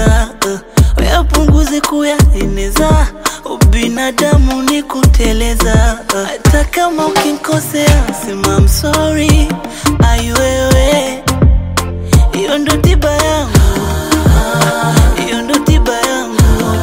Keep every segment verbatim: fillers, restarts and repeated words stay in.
kuteleza, uh, yapunguze kuyaeneza, ubinadamu ni kuteleza, uh, hata kama ukinkosea sema I'm sorry, ai wewe, hiyo ndo tiba yangu, hiyo ndo tiba yangu.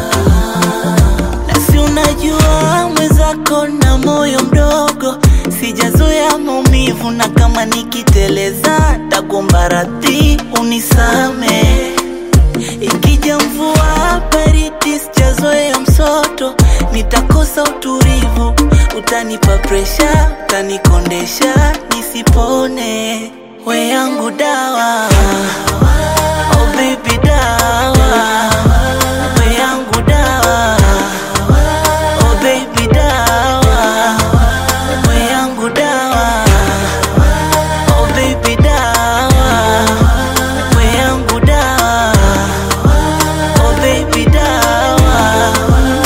Na si unajua mwezako na moyo mdogo, sijazoea maumivu, na kama nikiteleza tagomba radhi unisame. Ikija mvua baridi sijazoea msoto, nitakosa utulivu, utanipa pressure, utanikondesha nisipone. We yangu dawa, oh baby dawa, we yangu dawa, oh baby dawa, we yangu dawa, oh baby dawa, we yangu dawa, oh baby dawa.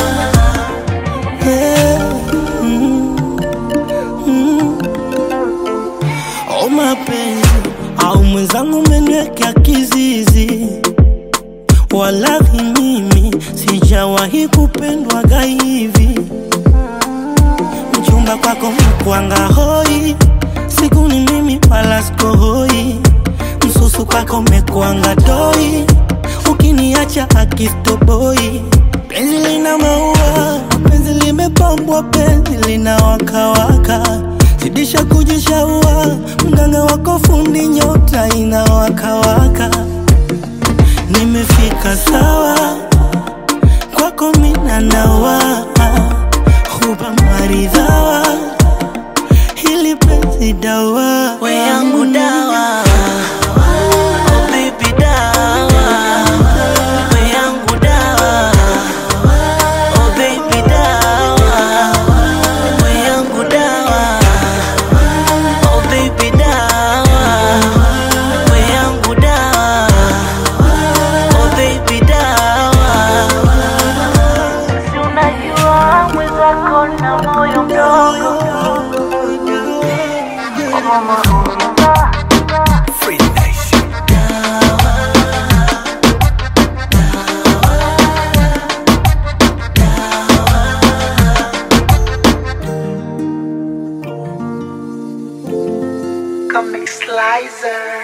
Yeah. Mm. Mm. Oh mapenzi, au mwenzangu umeniwekea kizizi, wallahi mimi sijawahi kupendwaga hivi. Mchumba kwako mkwanga hoi, siku ni mimi wala siko hoi, msusu kwako mekwanga doi, ukiniacha akistoboi. Penzi lina maua, penzi limepambwa, penzi lina waka waka, zidisha kujishaua, mganga wako fundi nyota inawaka waka. Nimefika sawa, kwako mina nawa, huba maridhawa, hili penzi dawa. We yangu dawa, oh baby dawa, we yangu dawa, oh baby dawa, we yangu dawa, oh baby dawa, we yangu dawa, oh baby dawa. Si unajua mwezako na moyo mdogo, Free Nation. Comic Slicer.